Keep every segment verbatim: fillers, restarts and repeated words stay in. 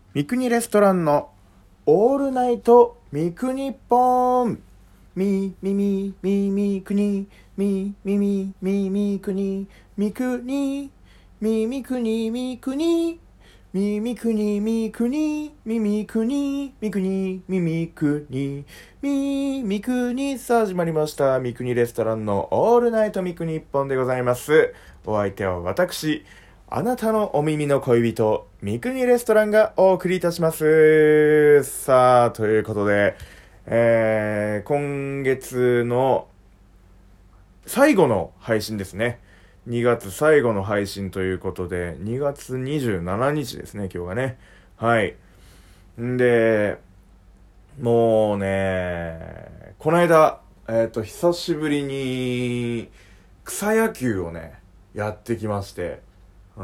三国レストランのオールナイト三国ポンみみみみみくにみみみみみくにみくにみみくにみくにみみくにみくにみみくにみくにみみくにみみくにさあ始まりました三国レストランのオールナイト三国一本でございます。お相手は私、あなたのお耳の恋人、三国レストランがお送りいたします。さあ、ということで、えー、今月の最後の配信ですね。にがつ最後の配信ということで、にがつにじゅうしちにちですね、今日がね。はい。んで、もうね、この間、えっと、久しぶりに草野球をね、やってきまして、うん。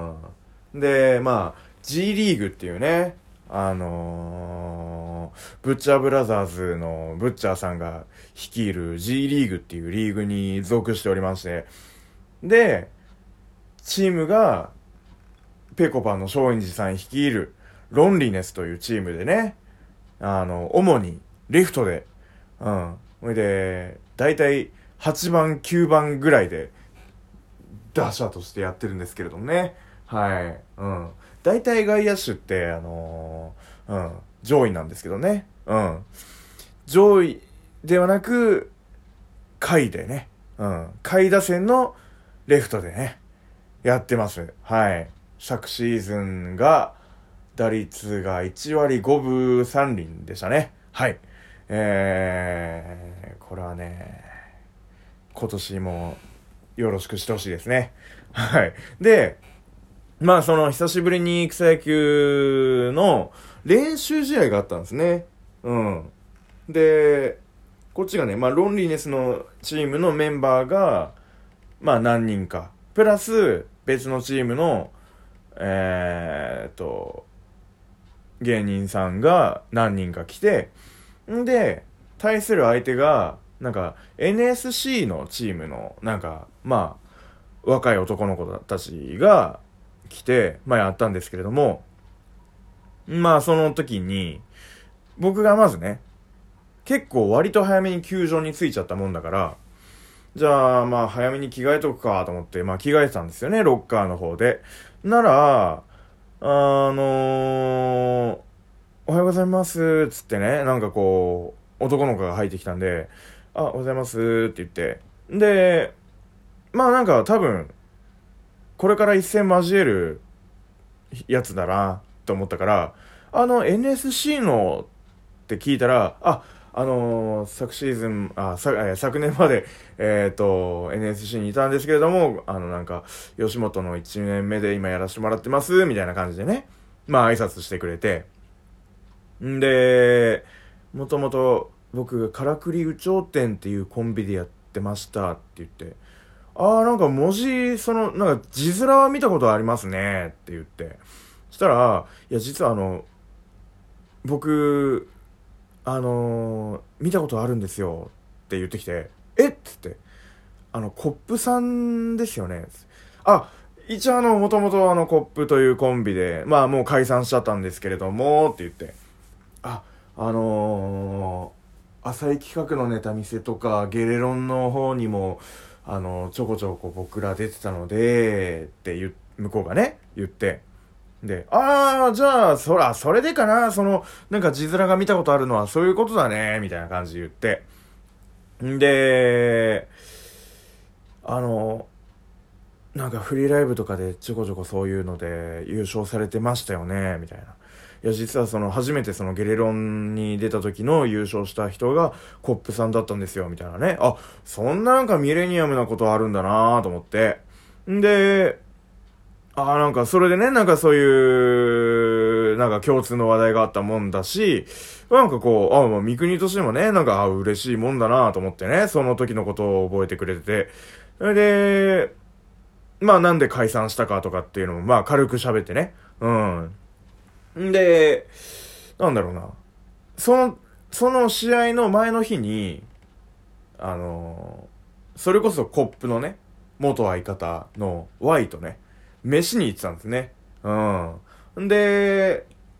で、まあ、G リーグっていうね、あのー、ブッチャーブラザーズのブッチャーさんが率いる G リーグっていうリーグに属しておりまして、で、チームが、ペコパの松陰寺さん率いるロンリネスというチームでね、あの、主にレフトで、うん。ほいで、だいたいはちばん、きゅうばんぐらいで、打者としてやってるんですけれどもね。はい。うん。大体外野手って、あのー、うん。上位なんですけどね。うん。上位ではなく、下位でね。うん。下位打線のレフトでね。やってます。はい。昨シーズンが、打率がいちわりごぶさんりんでしたね。はい。えー、これはね、今年もよろしくしてほしいですね。はい。で、まあその久しぶりに草野球の練習試合があったんですね。うん。で、こっちがね、まあロンリネスのチームのメンバーが、まあ何人か。プラス別のチームの、えーっと、芸人さんが何人か来て、んで、対する相手が、なんか エヌエスシー のチームの、なんか、まあ、若い男の子たちが来て、まあやったんですけれども、まあその時に、僕がまずね、結構割と早めに球場に着いちゃったもんだから、じゃあまあ早めに着替えとくかと思って、まあ着替えてたんですよね、ロッカーの方で。なら、あのー、おはようございますつってね、なんかこう、男の子が入ってきたんで、あ、おはようございますって言って、で、まあなんか多分、これから一戦交えるやつだなと思ったから、あの エヌエスシー のって聞いたら、あ、あのー、昨シーズン、あ、さ、えー、昨年まで、えっと、エヌエスシー にいたんですけれども、あのなんか、吉本のいちねんめで今やらせてもらってます、みたいな感じでね、まあ挨拶してくれて、んで、もともと僕がからくり有頂天っていうコンビでやってましたって言って、あーなんか文字、その、なんか字面は見たことありますねって言って。そしたら、いや実はあの、僕、あのー、見たことあるんですよって言ってきて、えっつって、あの、コップさんですよね。あ、一応あの、もともとあの、コップというコンビで、まあもう解散しちゃったんですけれども、って言って、あ、あのー、浅い企画のネタ見せとか、ゲレロンの方にも、あのー、ちょこちょこ僕ら出てたので、って言う、向こうがね、言って。で、あー、じゃあ、そら、それでかな、その、なんか字面が見たことあるのはそういうことだね、みたいな感じで言って。んで、あの、なんかフリーライブとかでちょこちょこそういうので優勝されてましたよね、みたいな。いや、実はその初めてそのゲレロンに出た時の優勝した人がコップさんだったんですよ、みたいなね。あ、そんななんかミレニアムなことあるんだなと思って。んで、あ、なんかそれでね、なんかそういう、なんか共通の話題があったもんだし、なんかこう、あ、まあ、三国としてもね、なんか、あ、嬉しいもんだなと思ってね、その時のことを覚えてくれてて。それで、まあなんで解散したかとかっていうのも、まあ軽く喋ってね。うん。んで、なんだろうな。その、その試合の前の日に、あのー、それこそコップのね、元相方の Y とね、飯に行ってたんですね。うん。んで、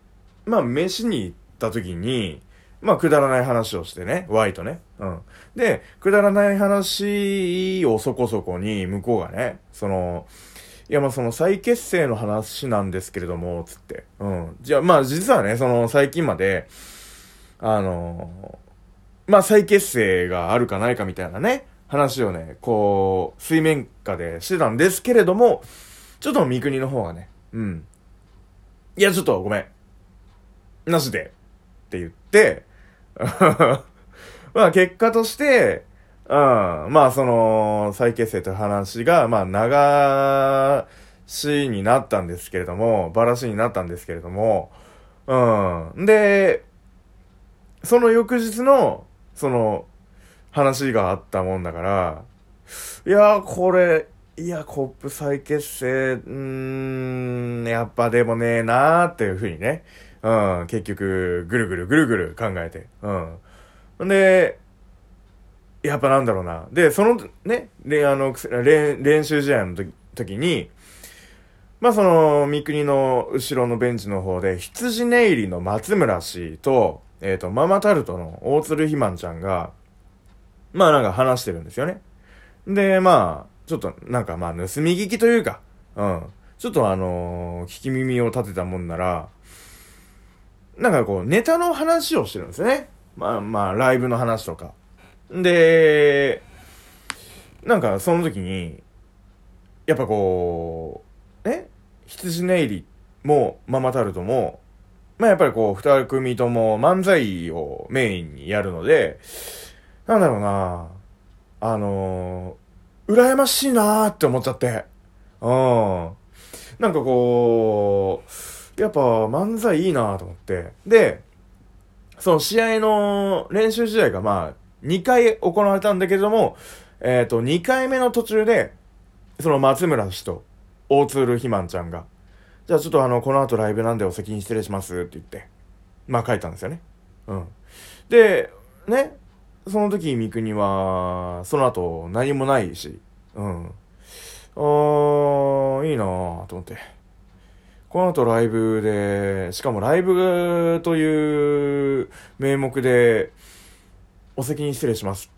まあ飯に行った時に、まあくだらない話をしてね、Y とね。うん。で、くだらない話をそこそこに向こうがね、その、いやまあその再結成の話なんですけれども、つって。うん。じゃあまあ実はね、その最近まで、あの、まあ再結成があるかないかみたいなね、話をね、こう、水面下でしてたんですけれども、ちょっと三国の方がね、うん。いやちょっとごめん。なしで。って言って、まあ結果として、うん、まあその、再結成という話が、まあ流しになったんですけれども、ばらしになったんですけれども、うん。で、その翌日の、その、話があったもんだから、いやーこれ、いや、コップ再結成、うーん、やっぱでもねえなーっていう風にね、うん、結局、ぐるぐるぐるぐる考えて、うん。で、やっぱなんだろうな。で、そのね、で、あの、練練習試合の時時に、まあその、三国の後ろのベンチの方で、羊ネイリの松村氏と、えっと、ママタルトの大鶴ひまんちゃんが、まあなんか話してるんですよね。で、まあ、ちょっとなんかまあ盗み聞きというか、うん。ちょっとあのー聞き耳を立てたもんなら、なんかこう、ネタの話をしてるんですよね。まあまあ、ライブの話とか。で、なんかその時に、やっぱこう、え羊ネイリもママタルトも、まあやっぱりこう、二組とも漫才をメインにやるので、なんだろうな、あのー、羨ましいなーって思っちゃって。うん。なんかこう、やっぱ漫才いいなーと思って。で、その試合の練習試合がまあ、にかい行われたんだけれども、えっと、にかいめの途中で、その松村氏と大鶴ひまんちゃんが、じゃあちょっとあの、この後ライブなんでお先に失礼しますって言って、まあ書いたんですよね。うん。で、ね、その時三国は、その後何もないし、うん。あー、いいなぁと思って。この後ライブで、しかもライブという名目で、お先に失礼しますって、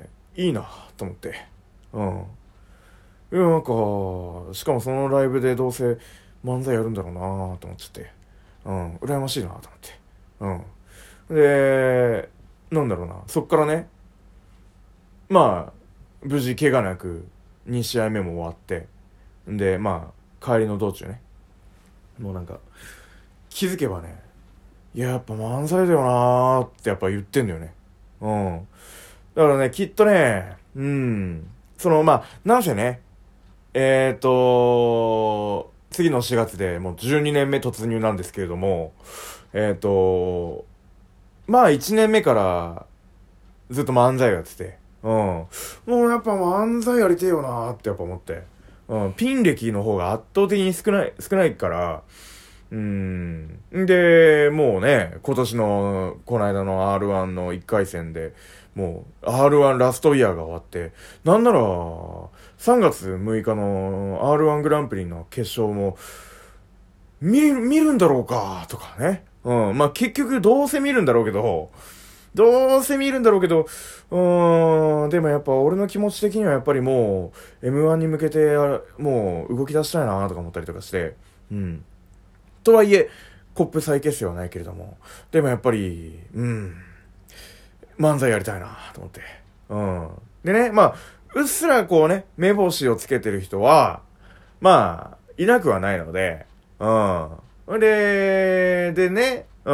いいなと思って。うん。いや、なんか、しかもそのライブでどうせ漫才やるんだろうなと思っちゃって。うん。羨ましいなと思って。うん。で、なんだろうな。そっからね、まあ、無事怪我なくに試合目も終わって、で、まあ、帰りの道中ね、もうなんか、気づけばね、いや、やっぱ漫才だよなーってやっぱ言ってんだよね。うん。だからね、きっとね、うん、その、まあ、なんせね、えーと、次のしがつでもうじゅうにねんめ突入なんですけれども、えーと、まあいちねんめからずっと漫才やってて、うん。もうやっぱ漫才やりてえよなーってやっぱ思って。うん。ピン歴の方が圧倒的に少ない、少ないから、うーん。で、もうね、今年の、この間の アールワン のいっかい戦で、もう アールワン ラストイヤーが終わって、なんなら、さんがつむいかの アールワン グランプリの決勝も、見、見るんだろうか、とかね。うん。まあ、結局どうせ見るんだろうけど、どうせ見るんだろうけど、うーん、でもやっぱ俺の気持ち的にはやっぱりもう、エムワン に向けて、もう動き出したいなとか思ったりとかして、うん。とはいえ、コップ再結成はないけれども、でもやっぱり、うん、漫才やりたいなと思って。うん。でね、まあ、うっすらこうね、目星をつけてる人は、まあ、いなくはないので、うん。で、でね、うん。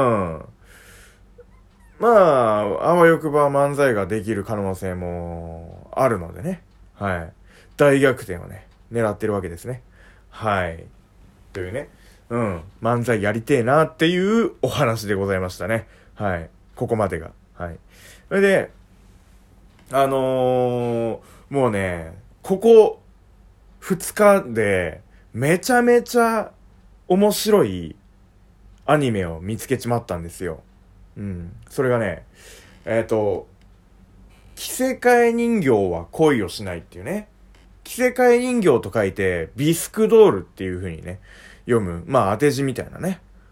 まあ、あわよくば漫才ができる可能性もあるのでね。はい。大逆転をね、狙ってるわけですね。はい。というね。うん。漫才やりてえなっていうお話でございましたね。はい。ここまでが。はい。それで、あのー、もうね、ここふつかでめちゃめちゃ面白いアニメを見つけちまったんですよ。うん。それがね、えっと、着せ替え人形は恋をしないっていうね。着せ替え人形と書いて、ビスクドールっていう風にね、読む。まあ当て字みたいなね。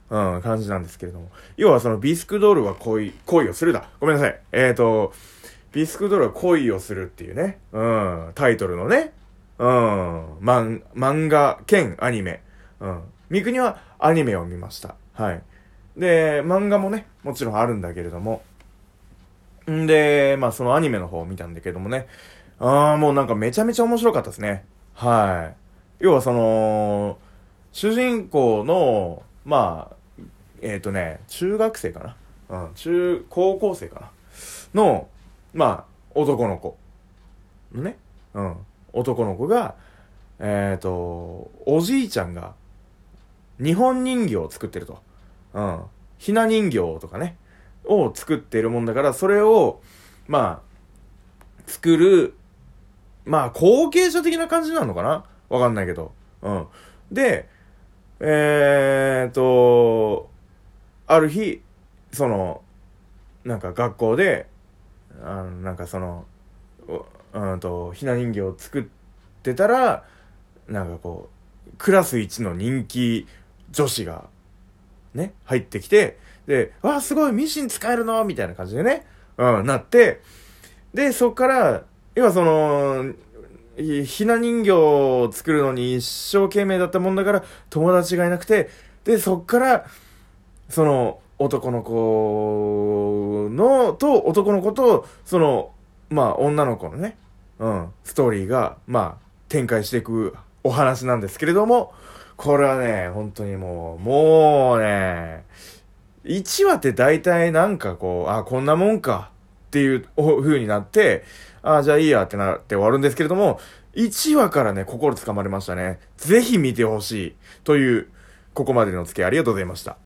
うん、感じなんですけれども。要はそのビスクドールは恋、恋をするだ。ごめんなさい。えーと、ビスクドールは恋をするっていうね。うん、タイトルのね。うん、漫、漫画兼アニメ。うん。みくにはアニメを見ました。はい。で、漫画もね、もちろんあるんだけれども。んで、まあそのアニメの方を見たんだけどもね。ああ、もうなんかめちゃめちゃ面白かったですね。はい。要はその、主人公の、まあ、えっとね、中学生かな。うん、中、高校生かな。の、まあ、男の子。ね。うん。男の子が、えっと、おじいちゃんが、日本人形を作ってると。うん。ひな人形とかね。を作ってるもんだから、それを、まあ、作る、まあ、後継者的な感じなのかなわかんないけど。うん。で、えーっと、ある日、その、なんか学校で、あの、なんかその、ううんと、ひな人形を作ってたら、なんかこう、クラス一の人気女子が、ね、入ってきて、で、わあ、すごい、ミシン使えるのみたいな感じでね、うん、なって、で、そっから、要はその、いひな人形を作るのに一生懸命だったもんだから、友達がいなくて、で、そっから、その、男の子の、と、男の子と、その、まあ、女の子のね、うん、ストーリーが、まあ、展開していくお話なんですけれども、これはね、本当にもう、もうね、いちわって大体なんかこう、あ、こんなもんかっていう風になって、あ、じゃあいいやってなって終わるんですけれども、いちわからね、心つかまれましたね。ぜひ見てほしい。という、ここまでのお付き合いありがとうございました。